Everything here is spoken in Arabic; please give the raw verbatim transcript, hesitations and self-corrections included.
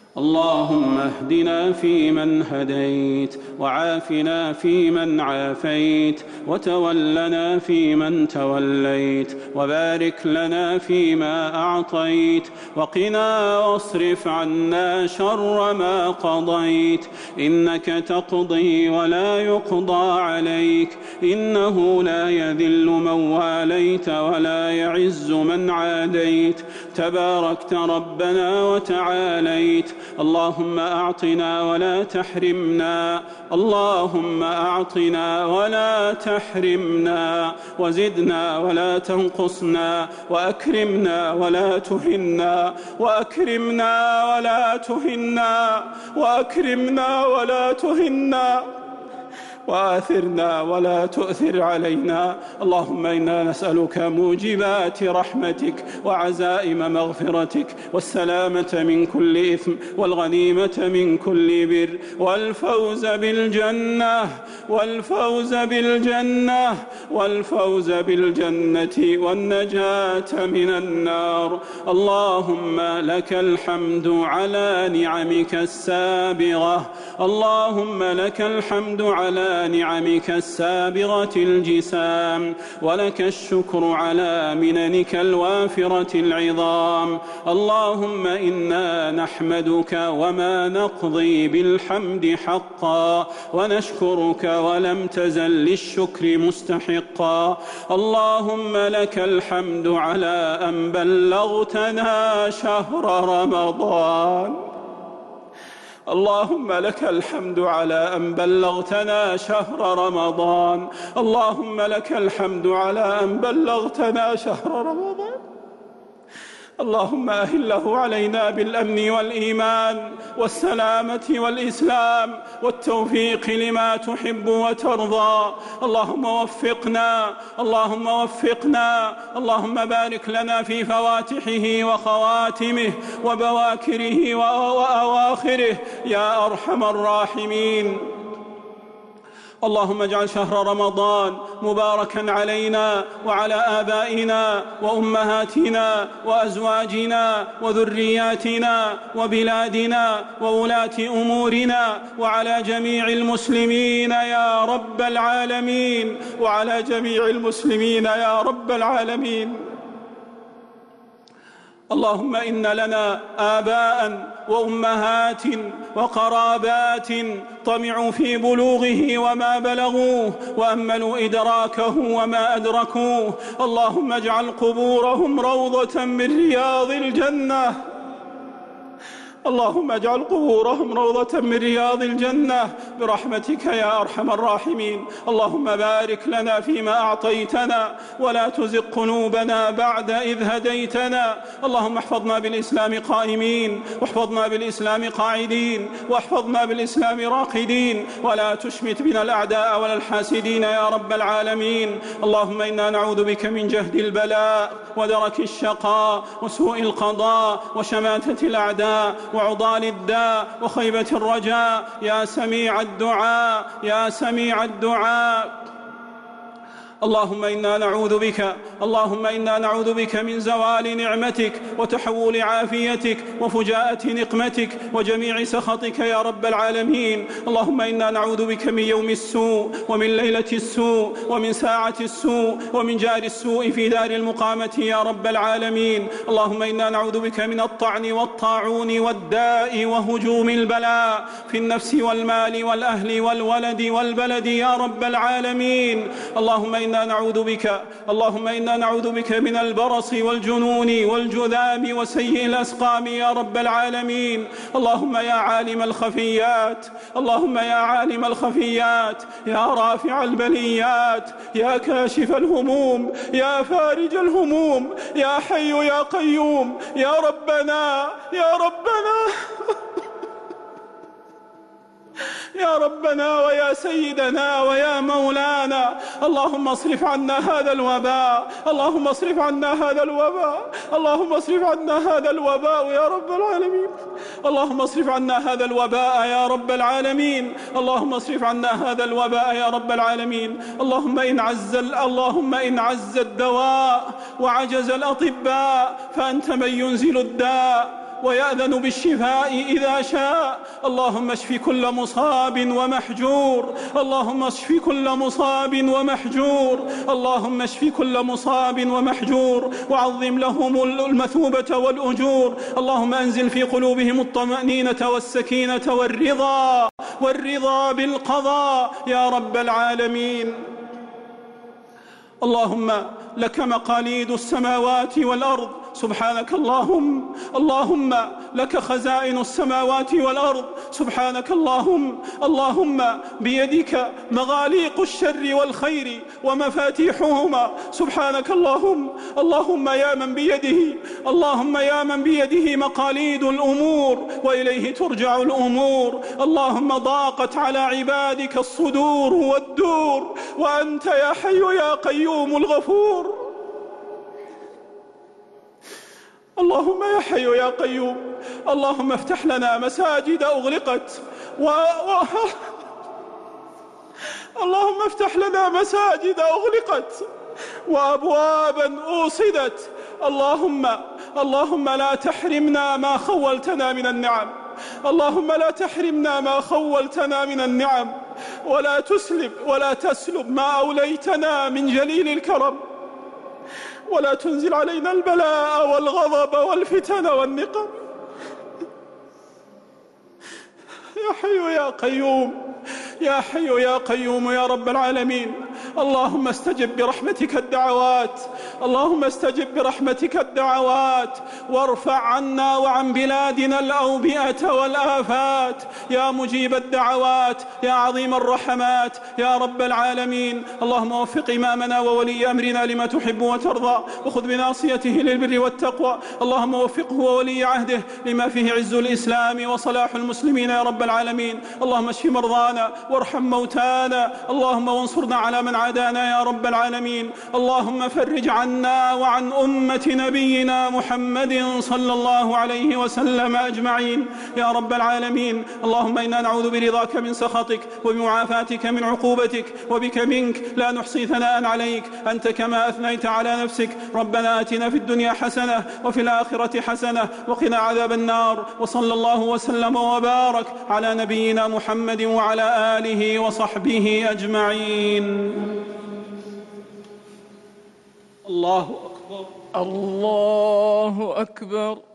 اللهم اهدنا فيمن هديت، وعافنا فيمن عافيت، وتولنا فيمن توليت، وبارك لنا فيما أعطيت، وقنا واصرف عنا شر ما قضيت، إنك تقضي ولا يقضى عليك، إنه لا يذل من واليت ولا يعز من عاديت، تباركت ربنا وتعاليت. اللهم أعطنا ولا تحرمنا، اللهم أعطنا ولا تحرمنا، وزدنا ولا تنقصنا، وأكرمنا ولا تهنا، وأكرمنا ولا تهنا، وأكرمنا ولا تهنا، وآثرنا ولا تؤثر علينا. اللهم إنا نسألك موجبات رحمتك وعزائم مغفرتك والسلامة من كل إثم والغنيمة من كل بر والفوز بالجنة والفوز بالجنة والفوز بالجنة والنجاة من النار. اللهم لك الحمد على نعمك السابغة، اللهم لك الحمد على نعمك السابغة الجسام، ولك الشكر على مننك الوافرة العظام. اللهم إنا نحمدك وما نقضي بالحمد حقا، ونشكرك ولم تزل للشكر مستحقا. اللهم لك الحمد على أن بلغتنا شهر رمضان، اللهم لك الحمد على أن بلغتنا شهر رمضان، اللهم لك الحمد على أن بلغتنا شهر رمضان. اللهم أهله علينا بالأمن والإيمان والسلامة والإسلام والتوفيق لما تحب وترضى. اللهم وفقنا، اللهم وفقنا، اللهم بارك لنا في فواتحه وخواتمه وبواكره وأواخره يا أرحم الراحمين. اللهم اجعل شهر رمضان مباركا علينا وعلى آبائنا وأمهاتنا وأزواجنا وذرياتنا وبلادنا وولاة أمورنا وعلى جميع المسلمين يا رب العالمين، وعلى جميع المسلمين يا رب العالمين. اللهم إن لنا آباء وأمهات وقرابات طمعوا في بلوغه وما بلغوه، وأملوا إدراكه وما أدركوه. اللهم اجعل قبورهم روضة من رياض الجنة، اللهم اجعل قبورهم روضة من رياض الجنة برحمتك يا أرحم الراحمين. اللهم بارك لنا فيما أعطيتنا ولا تزغ قلوبنا بعد إذ هديتنا. اللهم احفظنا بالإسلام قائمين، واحفظنا بالإسلام قاعدين، واحفظنا بالإسلام راقدين، ولا تشمت بنا الأعداء ولا الحاسدين يا رب العالمين. اللهم إنا نعوذ بك من جهد البلاء ودرك الشقاء وسوء القضاء وشماتة الأعداء وعضال الداء وخيبة الرجاء يا سميع الدعاء يا سميع الدعاء. اللهم إنا نعوذ بك اللهم إنا نعوذ بك من زوال نعمتك وتحول عافيتك وفجاءة نقمتك وجميع سخطك يا رب العالمين. اللهم إنا نعوذ بك من يوم السوء ومن ليلة السوء ومن ساعة السوء ومن جار السوء في دار المقامة يا رب العالمين. اللهم إنا نعوذ بك من الطعن والطاعون والداء وهجوم البلاء في النفس والمال والأهل والولد والبلد يا رب العالمين. اللهم إنا نعوذ بك اللهم إنا نعوذ بك من البرص والجنون والجذام وسيء الأسقام يا رب العالمين. اللهم يا عالم الخفيات اللهم يا عالم الخفيات يا رافع البليات يا كاشف الهموم يا فارج الهموم يا حي يا قيوم يا ربنا يا ربنا يا ربنا ويا سيدنا ويا مولانا. اللهم اصرف عنا هذا الوباء اللهم اصرف عنا هذا الوباء اللهم اصرف عنا هذا الوباء يا رب العالمين. اللهم اصرف عنا هذا الوباء يا رب العالمين. اللهم اصرف عنا هذا الوباء يا رب العالمين. اللهم إن عز اللهم إن عز الدواء وعجز الأطباء فأنت من ينزل الداء ويأذن بالشفاء إذا شاء. اللهم اشف كل مصاب ومحجور، اللهم اشف كل مصاب ومحجور، اللهم اشف كل مصاب ومحجور، وعظم لهم المثوبة والأجور. اللهم أنزل في قلوبهم الطمأنينة والسكينة والرضا والرضا بالقضاء يا رب العالمين. اللهم لك مقاليد السماوات والأرض، سبحانك اللهم. اللهم لك خزائن السماوات والأرض، سبحانك اللهم. اللهم بيدك مغاليق الشر والخير ومفاتيحهما، سبحانك اللهم. اللهم يا من بيده اللهم يا من بيده مقاليد الأمور وإليه ترجع الأمور. اللهم ضاقت على عبادك الصدور والدور، وأنت يا حي يا قيوم الغفور. اللهم يا حي يا قيوم، اللهم افتح لنا مساجد أغلقت و... و... اللهم افتح لنا مساجد أغلقت وأبوابا أوصدت. اللهم اللهم لا تحرمنا ما خولتنا من النعم، اللهم لا تحرمنا ما خولتنا من النعم، ولا تسلب ولا تسلب ما أوليتنا من جليل الكرم، ولا تنزل علينا البلاء والغضب والفتن والنقم. يا حي يا قيوم، يا حي يا قيوم يا رب العالمين. اللهم استجب برحمتك الدعوات، اللهم استجب برحمتك الدعوات، وارفع عنا وعن بلادنا الأوبئة والآفات يا مجيب الدعوات يا عظيم الرحمات يا رب العالمين. اللهم وفق إمامنا وولي أمرنا لما تحب وترضى، وخذ بناصيته للبر والتقوى. اللهم وفقه وولي عهده لما فيه عز الإسلام وصلاح المسلمين يا رب العالمين. اللهم اشف مرضانا وارحم موتانا، اللهم وانصرنا على من عادانا يا رب العالمين. اللهم فرج عنا وعن أمة نبينا محمد صلى الله عليه وسلم أجمعين يا رب العالمين. اللهم إنا نعوذ برضاك من سخطك وبمعافاتك من عقوبتك، وبك منك لا نحصي ثناء عليك أنت كما أثنيت على نفسك. ربنا آتنا في الدنيا حسنة وفي الآخرة حسنة وقنا عذاب النار. وصلى الله وسلم وبارك على نبينا محمد وعلى آله وصحبه أجمعين. الله أكبر، الله أكبر.